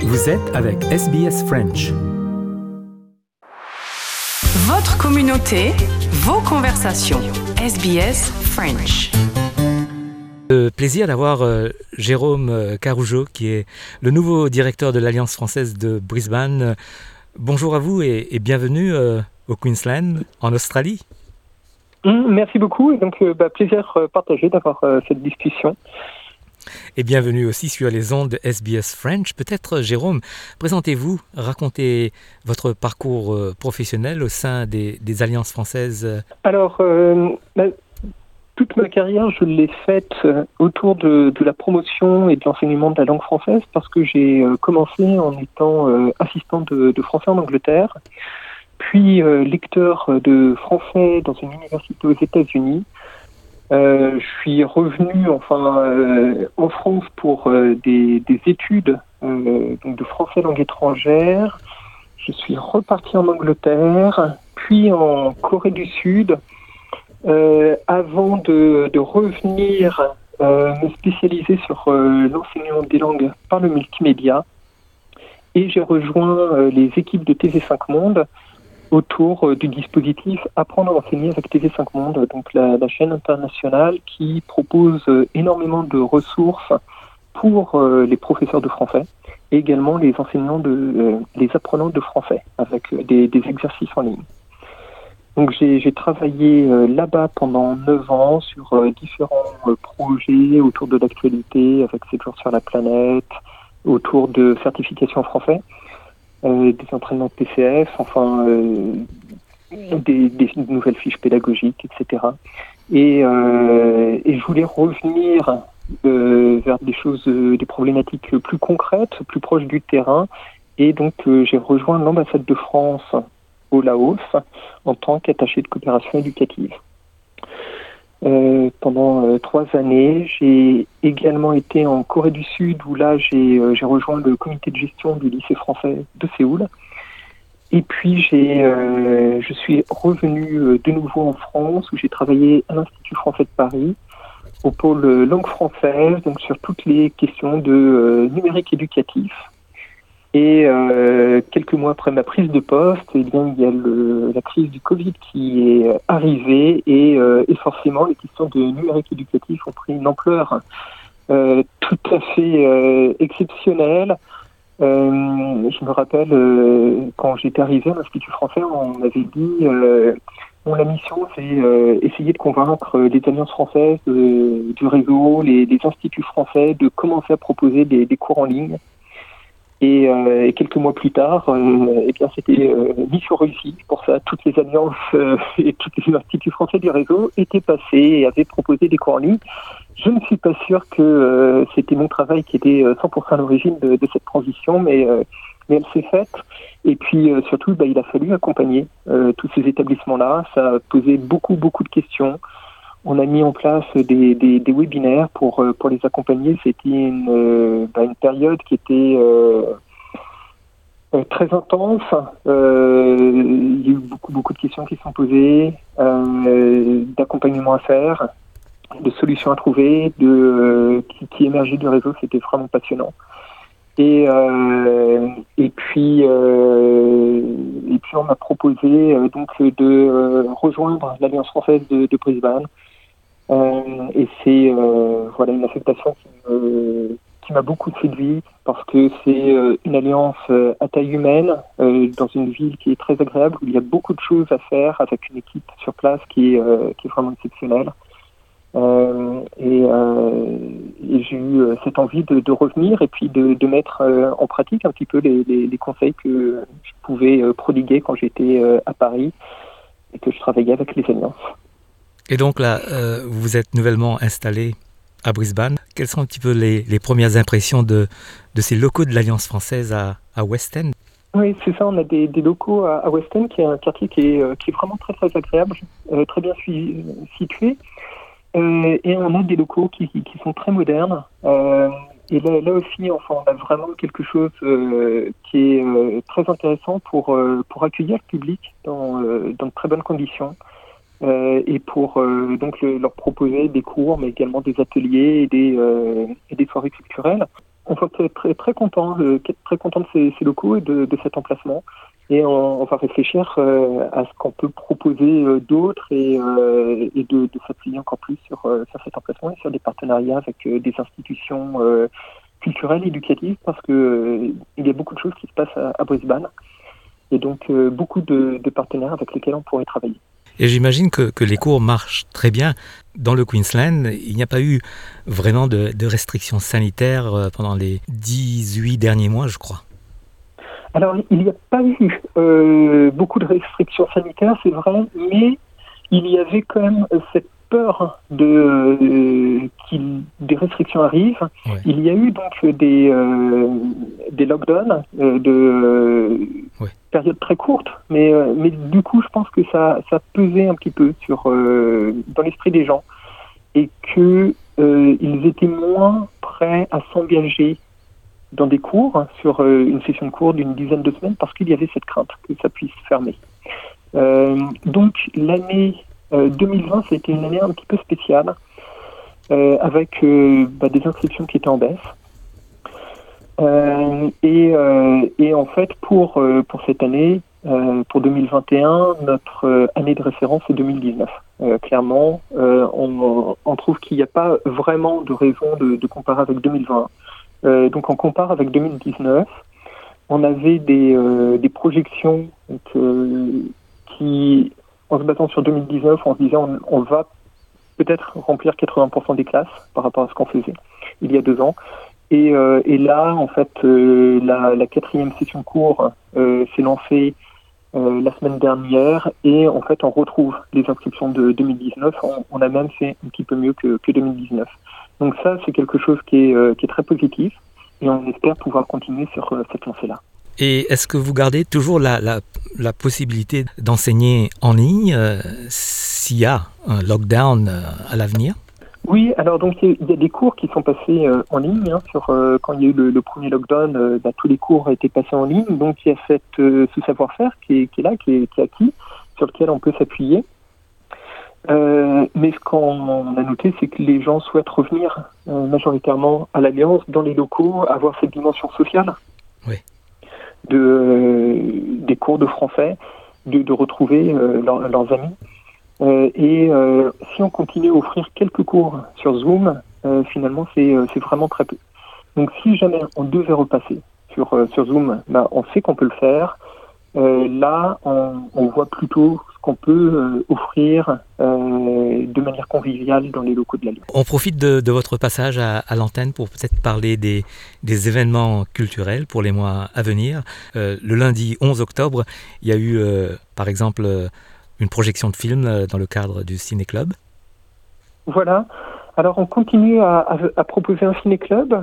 Vous êtes avec SBS French. Votre communauté, vos conversations. SBS French. Le plaisir d'avoir Jérôme Carougeot, qui est le nouveau directeur de l'Alliance française de Brisbane. Bonjour à vous et bienvenue au Queensland, en Australie. Merci beaucoup. Donc, plaisir partagé d'avoir cette discussion. Et bienvenue aussi sur les ondes de SBS French. Peut-être, Jérôme, présentez-vous, racontez votre parcours professionnel au sein des Alliances françaises. Alors, toute ma carrière, je l'ai faite autour de la promotion et de l'enseignement de la langue française parce que j'ai commencé en étant assistant de français en Angleterre, puis lecteur de français dans une université aux États-Unis. Je suis revenu en France pour des études donc de français langue étrangère. Je suis reparti en Angleterre, puis en Corée du Sud, avant de revenir me spécialiser sur l'enseignement des langues par le multimédia. Et j'ai rejoint les équipes de TV5 Monde autour du dispositif Apprendre à enseigner avec TV5 Monde, donc la chaîne internationale qui propose énormément de ressources pour les professeurs de français et également les enseignants les apprenants de français avec des exercices en ligne. Donc j'ai travaillé là-bas pendant 9 ans sur différents projets autour de l'actualité avec 7 jours sur la planète, autour de certification en français. Des entraînements de PCF, des nouvelles fiches pédagogiques, etc. Et je voulais revenir vers des problématiques plus concrètes, plus proches du terrain. Et donc, j'ai rejoint l'ambassade de France au Laos en tant qu'attaché de coopération éducative. Pendant 3 années, j'ai également été en Corée du Sud où là j'ai rejoint le comité de gestion du lycée français de Séoul. Et puis je suis revenu de nouveau en France où j'ai travaillé à l'Institut français de Paris au pôle langue française, donc sur toutes les questions de numérique éducatif. Et quelques mois après ma prise de poste, il y a la crise du Covid qui est arrivée et forcément les questions de numérique éducatif ont pris une ampleur tout à fait exceptionnelle. Je me rappelle quand j'étais arrivé à l'Institut français, on m'avait dit la mission c'est essayer de convaincre les alliances françaises du réseau, les instituts français de commencer à proposer des cours en ligne. Et quelques mois plus tard, c'était mission réussie. Pour ça, toutes les alliances et tous les instituts français du réseau étaient passés et avaient proposé des cours en ligne. Je ne suis pas sûr que c'était mon travail qui était 100% à l'origine de cette transition, mais elle s'est faite. Et puis surtout, il a fallu accompagner tous ces établissements-là. Ça a posé beaucoup de questions. On a mis en place des webinaires pour les accompagner. C'était une période qui était très intense. Il y a eu beaucoup de questions qui sont posées, d'accompagnement à faire, de solutions à trouver, qui émergeaient du réseau. C'était vraiment passionnant. Et puis on m'a proposé donc de rejoindre l'Alliance française de Brisbane. Et c'est une affectation qui m'a beaucoup séduit parce que c'est une alliance à taille humaine dans une ville qui est très agréable où il y a beaucoup de choses à faire avec une équipe sur place qui est vraiment exceptionnelle. Et j'ai eu cette envie de revenir et puis de mettre en pratique un petit peu les conseils que je pouvais prodiguer quand j'étais à Paris et que je travaillais avec les alliances. Et donc là, vous êtes nouvellement installé à Brisbane. Quelles sont un petit peu les premières impressions de ces locaux de l'Alliance française à West End? Oui, c'est ça. On a des locaux à West End, qui est un quartier qui est vraiment très très agréable, très bien situé. Et on a des locaux qui sont très modernes. Et là aussi, on a vraiment quelque chose qui est très intéressant pour accueillir le public dans de très bonnes conditions. Et pour donc leur proposer des cours, mais également des ateliers et des soirées culturelles. on va être très, très content de ces locaux et de cet emplacement. Et on va réfléchir à ce qu'on peut proposer d'autres et de s'appuyer encore plus sur cet emplacement et sur des partenariats avec des institutions culturelles, éducatives, parce que il y a beaucoup de choses qui se passent à Brisbane et donc beaucoup de partenaires avec lesquels on pourrait travailler. Et j'imagine que les cours marchent très bien. Dans le Queensland, il n'y a pas eu vraiment de restrictions sanitaires pendant les 18 derniers mois, je crois. Alors, il n'y a pas eu beaucoup de restrictions sanitaires, c'est vrai, mais il y avait quand même cette peur des restrictions arrivent. Ouais. Il y a eu donc des lockdowns de périodes très courtes, mais du coup, je pense que ça pesait un petit peu dans l'esprit des gens et que ils étaient moins prêts à s'engager dans des cours, sur une session de cours d'une dizaine de semaines, parce qu'il y avait cette crainte que ça puisse fermer. Donc l'année 2020, ça a été une année un petit peu spéciale, avec des inscriptions qui étaient en baisse. Et en fait, pour cette année, pour 2021, notre année de référence est 2019. Clairement, on trouve qu'il n'y a pas vraiment de raison de comparer avec 2020. Donc on compare avec 2019, on avait des projections qui, en se basant sur 2019, on se disait on va peut-être remplir 80% des classes par rapport à ce qu'on faisait il y a 2 ans. Et là, en fait, la 4e session de cours s'est lancée la semaine dernière et en fait on retrouve les inscriptions de 2019, on a même fait un petit peu mieux que 2019. Donc ça, c'est quelque chose qui est très positif et on espère pouvoir continuer sur cette lancée-là. Et est-ce que vous gardez toujours la possibilité d'enseigner en ligne s'il y a un lockdown à l'avenir ? Oui, alors donc il y a des cours qui sont passés en ligne. Quand il y a eu le premier lockdown, tous les cours ont été passés en ligne. Donc il y a ce savoir-faire qui est là, qui est acquis, sur lequel on peut s'appuyer. Mais ce qu'on a noté, c'est que les gens souhaitent revenir majoritairement à l'Alliance, dans les locaux, avoir cette dimension sociale. Oui. Des cours de français, de retrouver leurs amis. Et si on continue à offrir quelques cours sur Zoom, finalement c'est vraiment très peu. Donc si jamais on devait repasser sur Zoom, on sait qu'on peut le faire. Là, on voit plutôt ce qu'on peut offrir de manière conviviale dans les locaux de l'Alliance. On profite de votre passage à l'antenne pour peut-être parler des événements culturels pour les mois à venir. Le lundi 11 octobre, il y a eu par exemple une projection de film dans le cadre du Ciné-Club. Voilà. Alors on continue à proposer un Ciné-Club.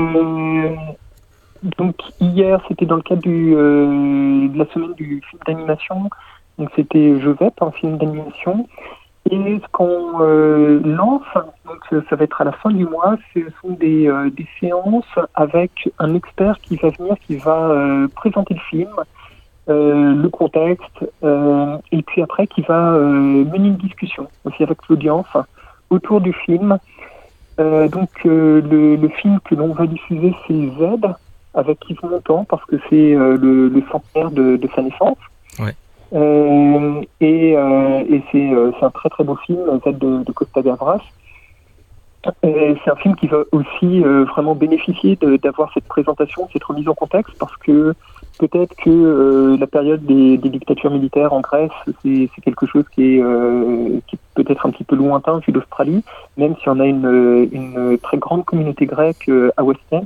Donc hier, c'était dans le cadre de la semaine du film d'animation. Donc c'était Joseph, un film d'animation. Et ce qu'on lance, donc ça va être à la fin du mois, ce sont des séances avec un expert qui va venir, qui va présenter le film, le contexte, et puis après qui va mener une discussion aussi avec l'audience autour du film. Donc le film que l'on va diffuser, c'est Z, avec Yves Montand, parce que c'est le centenaire de sa naissance. Ouais. Et c'est un très très beau film, Z de Costa Gavras. C'est un film qui va aussi vraiment bénéficier d'avoir cette présentation, cette remise en contexte, parce que peut-être que la période des dictatures militaires en Grèce, c'est quelque chose qui est peut-être un petit peu lointain vu d'Australie, même si on a une très grande communauté grecque à West End.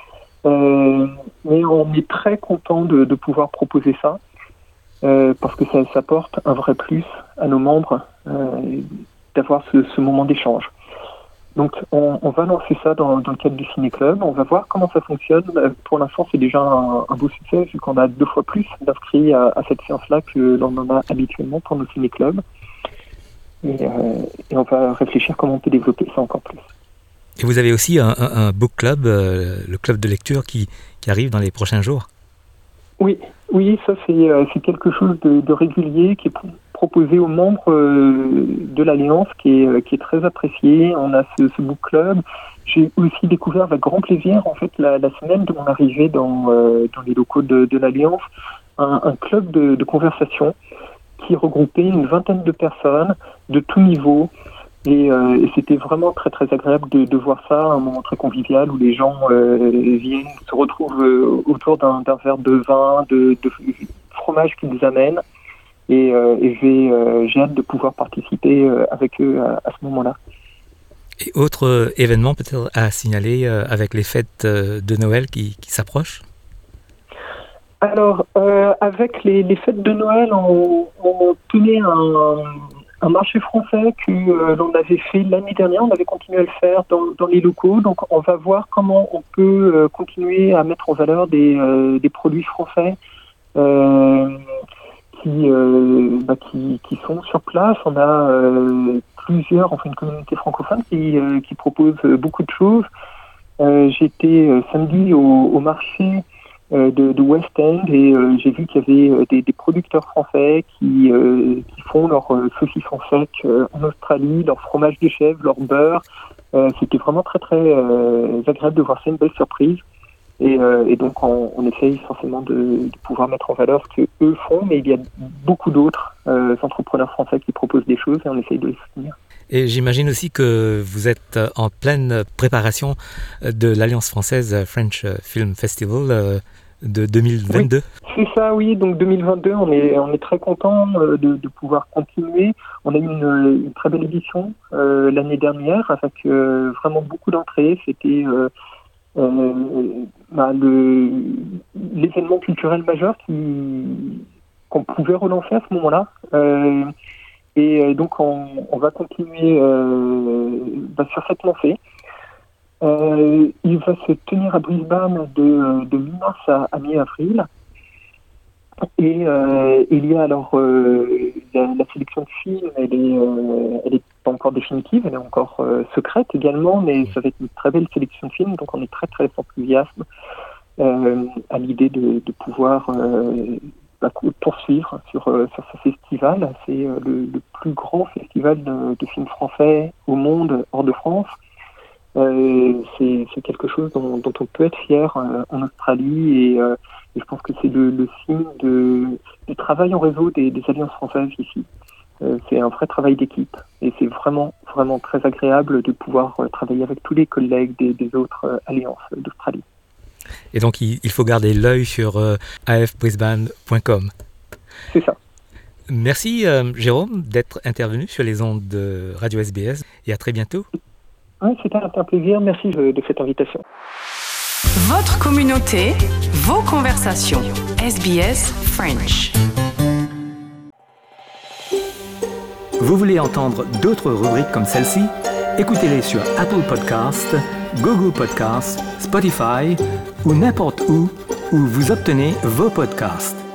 Mais on est très content de pouvoir proposer ça, parce que ça apporte un vrai plus à nos membres d'avoir ce moment d'échange. Donc on va lancer ça dans le cadre du Ciné-Club, on va voir comment ça fonctionne. Pour l'instant, c'est déjà un beau succès, vu qu'on a 2 fois plus d'inscrits à cette séance-là que l'on en a habituellement pour nos Ciné-Clubs. Et on va réfléchir comment on peut développer ça encore plus. Et vous avez aussi un book club, le club de lecture qui arrive dans les prochains jours. Oui, ça c'est quelque chose de régulier qui est proposé aux membres de l'Alliance, qui est très apprécié. On a ce book club j'ai aussi découvert avec grand plaisir, en fait, la semaine de mon arrivée dans les locaux de l'Alliance, un club de conversation qui regroupait une vingtaine de personnes de tout niveau. Et c'était vraiment très très agréable de voir ça, un moment très convivial où les gens viennent, se retrouvent autour d'un verre de vin, de fromage qu'ils amènent. Et j'ai hâte de pouvoir participer avec eux à ce moment-là. Et autre événement peut-être à signaler avec les fêtes de Noël qui s'approchent? Alors, avec les fêtes de Noël, on tenait un marché français que l'on avait fait l'année dernière. On avait continué à le faire dans les locaux. Donc, on va voir comment on peut continuer à mettre en valeur des produits français qui sont sur place. On a une communauté francophone qui propose beaucoup de choses. J'étais samedi au marché de West End et j'ai vu qu'il y avait des producteurs français qui font leurs saucissons secs en Australie, leur fromage de chèvre, leur beurre. C'était vraiment très très agréable de voir ça, une belle surprise. Et donc on essaye forcément de pouvoir mettre en valeur ce qu'eux font, mais il y a beaucoup d'autres entrepreneurs français qui proposent des choses et on essaye de les soutenir. Et j'imagine aussi que vous êtes en pleine préparation de l'Alliance française French Film Festival de 2022. Oui, c'est ça, oui. Donc 2022, on est très content de pouvoir continuer. On a eu une très belle édition l'année dernière avec vraiment beaucoup d'entrées. C'était l'événement culturel majeur qu'on pouvait relancer à ce moment-là. Et donc on va continuer sur cette lancée. Il va se tenir à Brisbane de mi-mars à mi-avril. Et il y a alors la sélection de films, elle est pas encore définitive, elle est encore secrète également, mais ça va être une très belle sélection de films, donc on est très très enthousiaste à l'idée de pouvoir poursuivre sur ce festival. C'est le plus grand festival de films français au monde hors de France. C'est quelque chose dont on peut être fier en Australie et je pense que c'est le signe du travail en réseau des alliances françaises ici. C'est un vrai travail d'équipe et c'est vraiment vraiment très agréable de pouvoir travailler avec tous les collègues des autres alliances d'Australie. Et donc il faut garder l'œil sur afbrisbane.com. C'est ça. Merci Jérôme d'être intervenu sur les ondes de Radio SBS et à très bientôt. Oui, c'était un plaisir. Merci de cette invitation. Votre communauté, vos conversations. SBS French. Vous voulez entendre d'autres rubriques comme celle-ci? Écoutez-les sur Apple Podcasts, Google Podcasts, Spotify ou n'importe où vous obtenez vos podcasts.